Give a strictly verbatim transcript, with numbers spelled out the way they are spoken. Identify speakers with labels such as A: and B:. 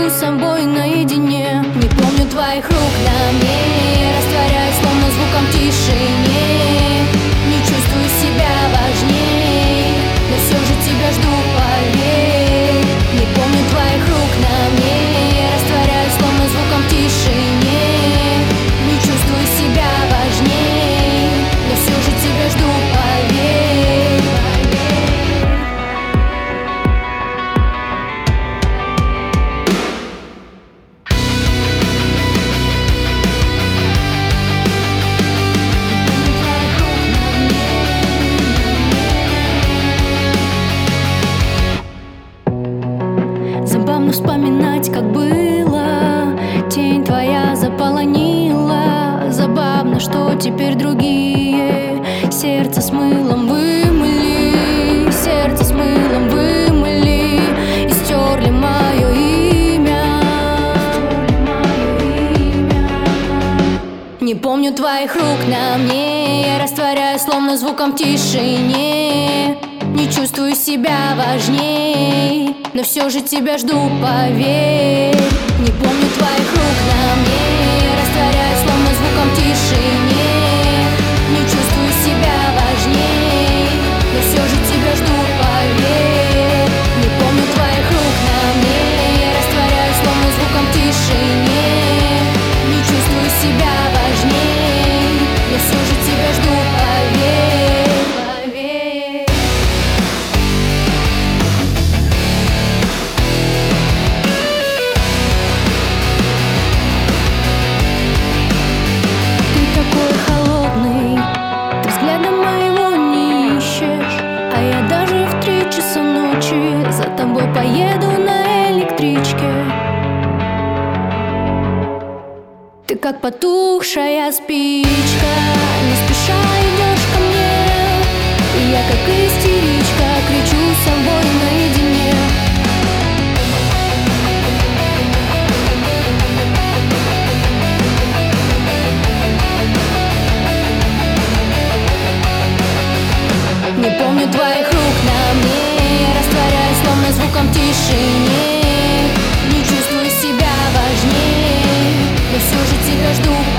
A: кричу с собой наедине. Не помню твоих рук на мне, растворяюсь словно звуком в тишине. Не чувствую себя важней, но все же тебя жду, поверь. Не помню твоих рук на мне, растворяюсь словно звуком в тишине. Не чувствую себя важней, но все же тебя жду, поверь. Забавно вспоминать, как было. Тень твоя заполонила. Забавно, что теперь другие сердце с мылом вымыли. Сердце с мылом вымыли и стерли мое имя. Не помню твоих рук на мне, я растворяюсь словно звуком в тишине. Не чувствую себя важней, но все же тебя жду, поверь. Не помню твоих рук на мне, я растворяюсь словно звуком в тишине. Не чувствую себя важней, но все же тебя жду, поверь. Не помню твоих рук на мне, я растворяюсь словно звуком в тишине. Не чувствую себя важней, но все же тебя жду, поверь, поверь. За тобой поеду на электричке. Ты как потухшая спичка, не спеша идешь ко мне. И я как истеричка кричу с собой наедине. Не помню твоих рук на мне, растворяюсь словно звуком в тишине. Не чувствую себя важней, но все же тебя жду.